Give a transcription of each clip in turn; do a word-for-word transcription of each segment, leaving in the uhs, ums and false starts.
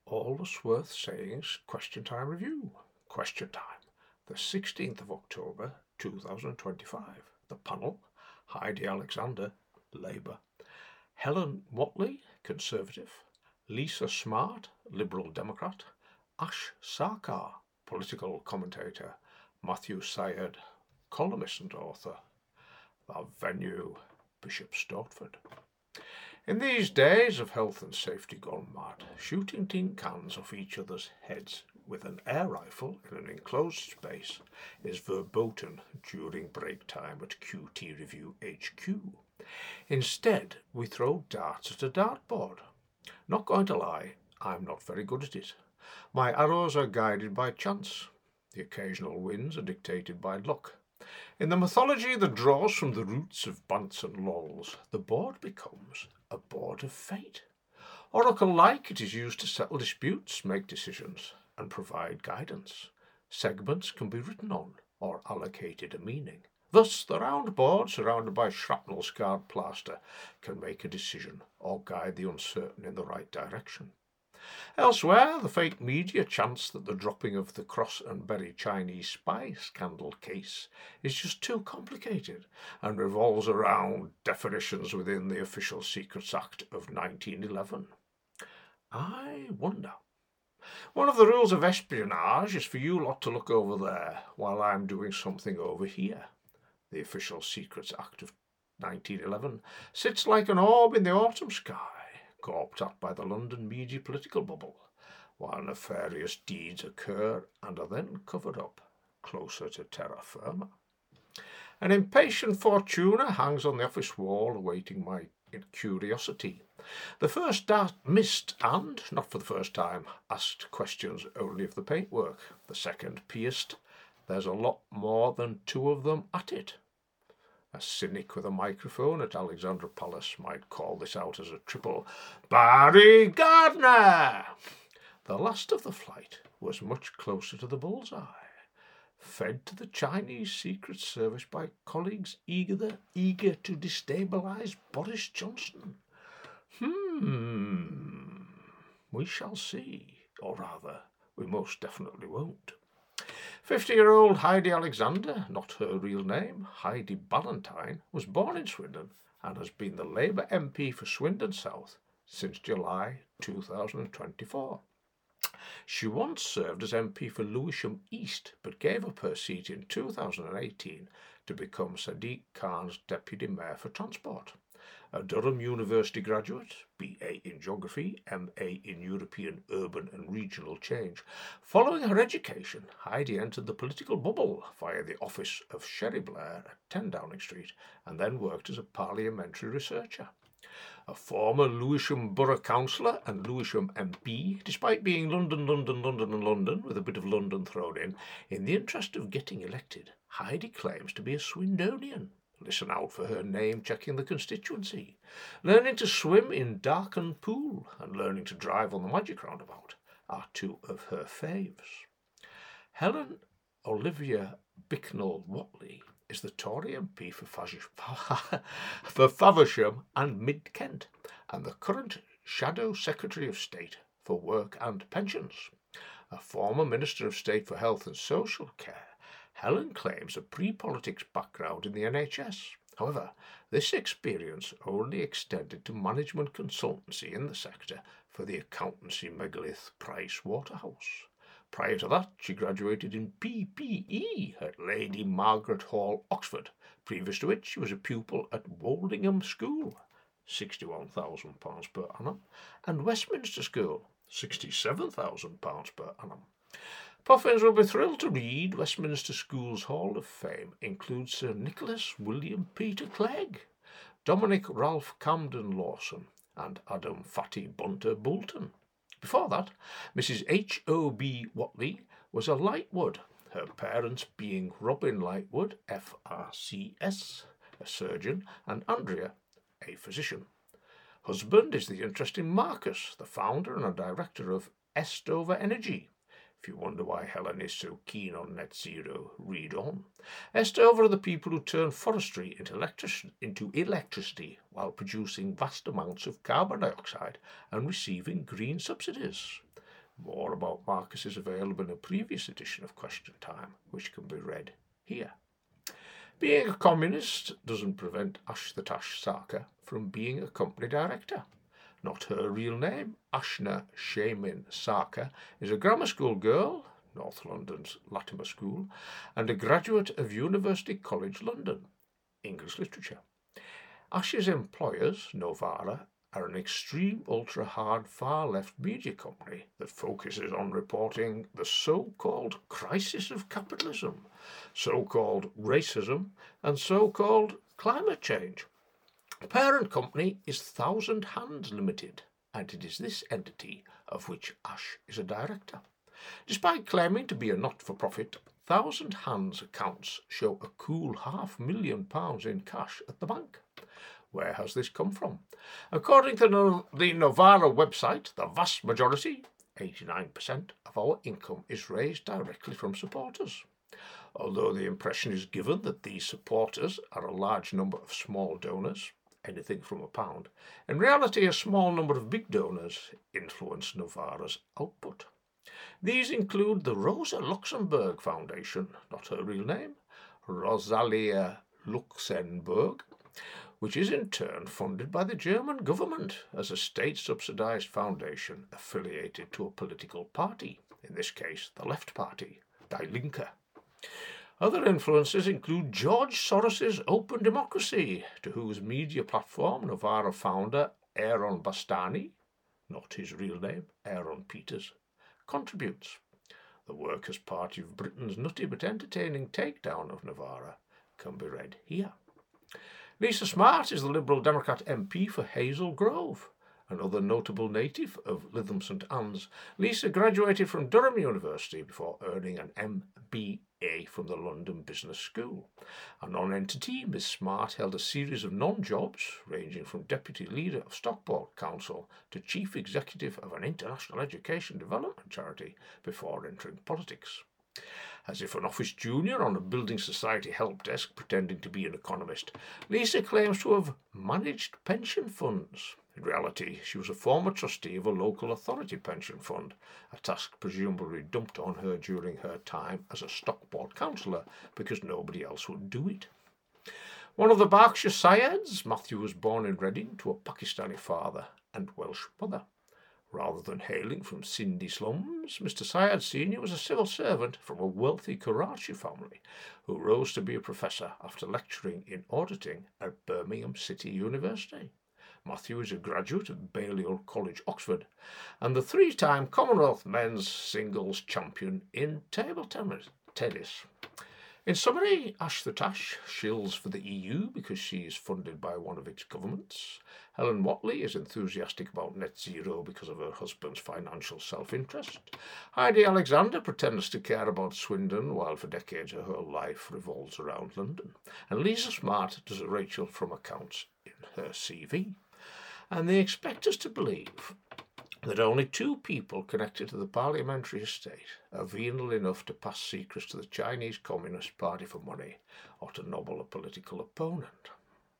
All that's worth saying's Question Time Review. Question Time, the sixteenth of October two thousand twenty-five. The panel: Heidi Alexander, Labour; Helen Whatley, Conservative; Lisa Smart, Liberal Democrat; Ash Sarkar, political commentator; Matthew Syed, columnist and author. The venue: Bishop Stortford. In these days of health and safety gone mad, shooting tin cans off each other's heads with an air rifle in an enclosed space is verboten during break time at Q T Review H Q. Instead, we throw darts at a dartboard. Not going to lie, I'm not very good at it. My arrows are guided by chance. The occasional wins are dictated by luck. In the mythology that draws from the roots of bants and lulls, the board becomes a board of fate. Oracle-like, it is used to settle disputes, make decisions, and provide guidance. Segments can be written on or allocated a meaning. Thus, the round board, surrounded by shrapnel-scarred plaster, can make a decision or guide the uncertain in the right direction. Elsewhere, the fake media chants that the dropping of the Cross and Berry Chinese spy scandal case is just too complicated and revolves around definitions within the Official Secrets Act of nineteen eleven. I wonder. One of the rules of espionage is for you lot to look over there while I'm doing something over here. The Official Secrets Act of nineteen eleven sits like an orb in the autumn sky, gawped at by the London media political bubble, while nefarious deeds occur and are then covered up closer to terra firma. An impatient Fortuna hangs on the office wall awaiting my curiosity. The first dart missed and, not for the first time, asked questions only of the paintwork. The second pierced. There's a lot more than two of them at it. A cynic with a microphone at Alexandra Palace might call this out as a triple Barry Gardner. The last of the flight was much closer to the bullseye, fed to the Chinese Secret Service by colleagues eager, eager to destabilise Boris Johnson. Hmm, we shall see, or rather, we most definitely won't. Fifty-year-old Heidi Alexander, not her real name, Heidi Ballantyne, was born in Swindon and has been the Labour M P for Swindon South since July two thousand twenty-four. She once served as M P for Lewisham East, but gave up her seat in two thousand eighteen to become Sadiq Khan's Deputy Mayor for Transport. A Durham University graduate, B A in Geography, M A in European Urban and Regional Change. Following her education, Heidi entered the political bubble via the office of Sherry Blair at ten Downing Street and then worked as a parliamentary researcher. A former Lewisham Borough Councillor and Lewisham M P, despite being London, London, London and London, with a bit of London thrown in, in the interest of getting elected, Heidi claims to be a Swindonian. Listen out for her name checking the constituency. Learning to swim in Darken Pool and learning to drive on the Magic Roundabout are two of her faves. Helen Olivia Bicknell Whatley is the Tory M P for, Fav- for Faversham and Mid-Kent and the current Shadow Secretary of State for Work and Pensions. A former Minister of State for Health and Social Care, Helen claims a pre-politics background in the N H S. However, this experience only extended to management consultancy in the sector for the accountancy megalith Price Waterhouse. Prior to that, she graduated in P P E at Lady Margaret Hall, Oxford. Previous to which, she was a pupil at Woldingham School, sixty-one thousand pounds per annum, and Westminster School, sixty-seven thousand pounds per annum. Puffins will be thrilled to read Westminster School's Hall of Fame includes Sir Nicholas William Peter Clegg, Dominic Ralph Camden Lawson, and Adam Fatty Bunter Boulton. Before that, Missus H O B Whatley was a Lightwood, her parents being Robin Lightwood, F R C S, a surgeon, and Andrea, a physician. Husband is the interesting Marcus, the founder and a director of Estover Energy. If you wonder why Helen is so keen on net zero, read on. Estover are the people who turn forestry into, electric- into electricity while producing vast amounts of carbon dioxide and receiving green subsidies. More about Marcus is available in a previous edition of Question Time, which can be read here. Being a communist doesn't prevent Ash the Tash Sarkar from being a company director. Not her real name, Ashna Shamin Sarkar, is a grammar school girl, North London's Latimer School, and a graduate of University College London, English Literature. Ash's employers, Novara, are an extreme ultra-hard far-left media company that focuses on reporting the so-called crisis of capitalism, so-called racism, and so-called climate change. The parent company is Thousand Hands Limited, and it is this entity of which Ash is a director. Despite claiming to be a not-for-profit, Thousand Hands accounts show a cool half million pounds in cash at the bank. Where has this come from? According to the Novara website, the vast majority, eighty-nine percent, of our income is raised directly from supporters. Although the impression is given that these supporters are a large number of small donors, anything from a pound, in reality a small number of big donors influence Novara's output. These include the Rosa Luxemburg Foundation, not her real name, Rosalia Luxemburg, which is in turn funded by the German government as a state-subsidised foundation affiliated to a political party, in this case the Left Party, Die Linke. Other influences include George Soros's Open Democracy, to whose media platform Novara founder Aaron Bastani, not his real name, Aaron Peters, contributes. The Workers' Party of Britain's nutty but entertaining takedown of Novara can be read here. Lisa Smart is the Liberal Democrat M P for Hazel Grove. Another notable native of Lytham St Anne's, Lisa graduated from Durham University before earning an M B A from the London Business School. A non-entity, Miss Smart held a series of non-jobs, ranging from Deputy Leader of Stockport Council to Chief Executive of an international education development charity, before entering politics. As if an office junior on a building society help desk pretending to be an economist, Lisa claims to have managed pension funds. In reality, she was a former trustee of a local authority pension fund, a task presumably dumped on her during her time as a Stockport councillor because nobody else would do it. One of the Berkshire Syeds, Matthew was born in Reading to a Pakistani father and Welsh mother. Rather than hailing from Sindhi slums, Mister Syed Senior was a civil servant from a wealthy Karachi family who rose to be a professor after lecturing in auditing at Birmingham City University. Matthew is a graduate of Balliol College, Oxford, and the three-time Commonwealth men's singles champion in table tennis. In summary, Ash the Tash shills for the E U because she is funded by one of its governments. Helen Whatley is enthusiastic about net zero because of her husband's financial self-interest. Heidi Alexander pretends to care about Swindon while for decades her whole life revolves around London. And Lisa Smart does a Rachel from accounts in her C V. And they expect us to believe that only two people connected to the parliamentary estate are venal enough to pass secrets to the Chinese Communist Party for money or to nobble a political opponent.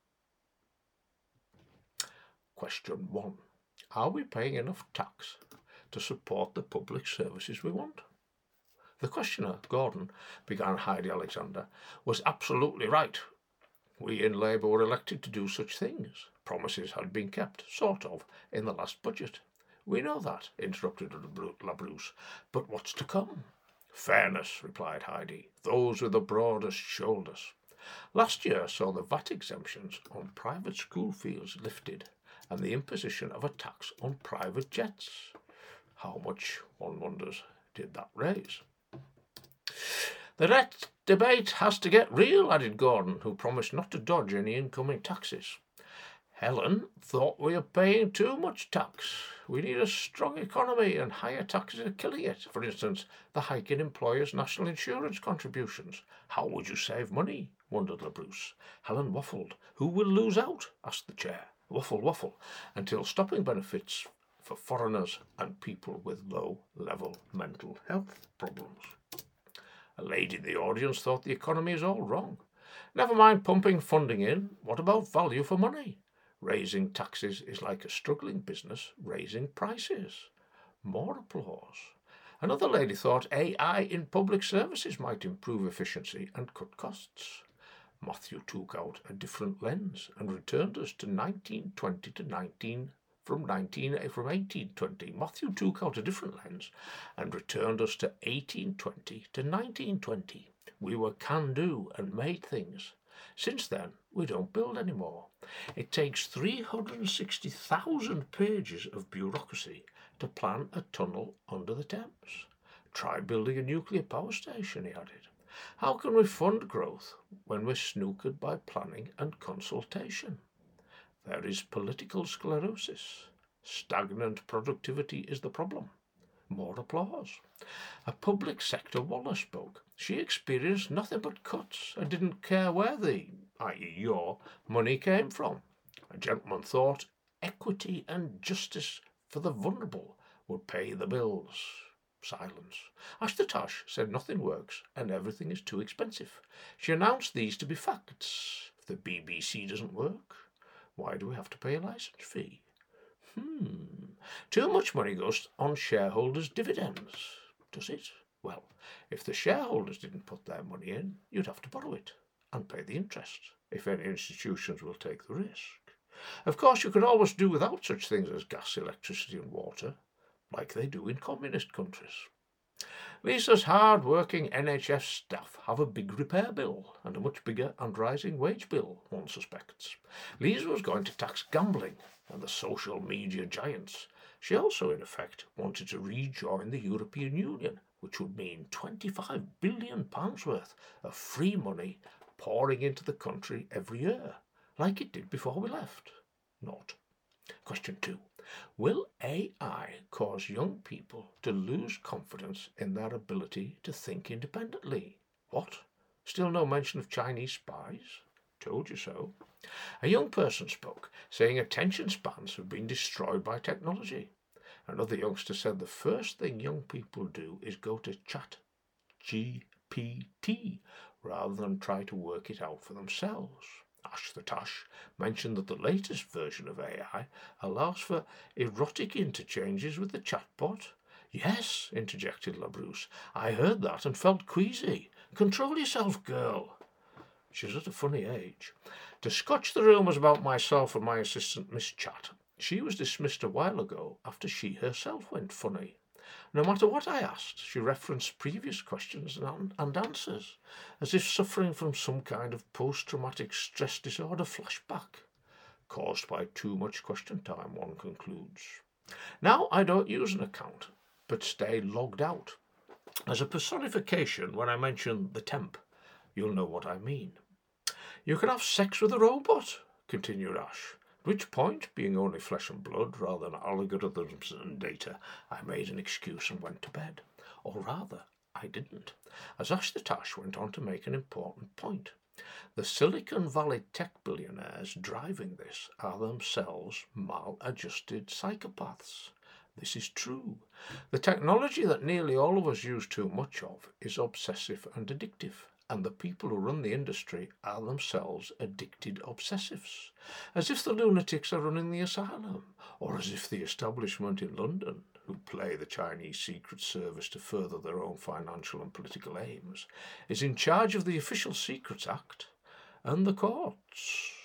Question one. Are we paying enough tax to support the public services we want? The questioner, Gordon, began Heidi Alexander, was absolutely right. We in Labour were elected to do such things. Promises had been kept, sort of, in the last budget. We know that, interrupted Labrousse, but what's to come? Fairness, replied Heidi, those with the broadest shoulders. Last year saw the V A T exemptions on private school fees lifted and the imposition of a tax on private jets. How much, one wonders, did that raise? The debt debate has to get real, added Gordon, who promised not to dodge any incoming taxes. Helen thought we were paying too much tax. We need a strong economy and higher taxes are killing it. For instance, the hike in employers' national insurance contributions. How would you save money? Wondered Labrousse. Helen waffled. Who will lose out? Asked the chair. Waffle, waffle, until stopping benefits for foreigners and people with low-level mental health problems. A lady in the audience thought the economy is all wrong. Never mind pumping funding in. What about value for money? Raising taxes is like a struggling business raising prices. More applause. Another lady thought A I in public services might improve efficiency and cut costs. Matthew took out a different lens and returned us to nineteen twenty to nineteen from nineteen from eighteen twenty. Matthew took out a different lens and returned us to eighteen twenty to nineteen twenty. We were can-do and made things. Since then, we don't build anymore. It takes three hundred sixty thousand pages of bureaucracy to plan a tunnel under the Thames. Try building a nuclear power station, he added. How can we fund growth when we're snookered by planning and consultation? There is political sclerosis. Stagnant productivity is the problem. More applause. A public sector Waller spoke. She experienced nothing but cuts and didn't care where the, that is your, money came from. A gentleman thought equity and justice for the vulnerable would pay the bills. Silence. Ashtosh said nothing works and everything is too expensive. She announced these to be facts. If the B B C doesn't work, why do we have to pay a license fee? Hmm. Too much money goes on shareholders' dividends, does it? Well, if the shareholders didn't put their money in, you'd have to borrow it and pay the interest, if any institutions will take the risk. Of course, you could always do without such things as gas, electricity and water, like they do in communist countries. Lisa's hard-working N H S staff have a big repair bill and a much bigger and rising wage bill, one suspects. Lisa was going to tax gambling and the social media giants. She also, in effect, wanted to rejoin the European Union, which would mean twenty-five billion pounds worth of free money pouring into the country every year, like it did before we left. Not. Question two. Will A I cause young people to lose confidence in their ability to think independently? What? Still no mention of Chinese spies? Told you so. A young person spoke, saying attention spans have been destroyed by technology. Another youngster said the first thing young people do is go to Chat G P T rather than try to work it out for themselves. Ash the Tash mentioned that the latest version of A I allows for erotic interchanges with the chatbot. Yes, interjected LaBruce. I heard that and felt queasy. Control yourself, girl. She's at a funny age. To scotch the rumours about myself and my assistant Miss Chat, she was dismissed a while ago after she herself went funny. No matter what I asked, she referenced previous questions and, and answers, as if suffering from some kind of post-traumatic stress disorder flashback, caused by too much question time, one concludes. Now I don't use an account, but stay logged out. As a personification, when I mention the temp, you'll know what I mean. You can have sex with a robot, continued Ash. At which point, being only flesh and blood rather than algorithms and data, I made an excuse and went to bed. Or rather, I didn't, as Ash the Tash went on to make an important point. The Silicon Valley tech billionaires driving this are themselves maladjusted psychopaths. This is true. The technology that nearly all of us use too much of is obsessive and addictive, and the people who run the industry are themselves addicted obsessives, as if the lunatics are running the asylum, or as if the establishment in London, who play the Chinese Secret Service to further their own financial and political aims, is in charge of the Official Secrets Act and the courts.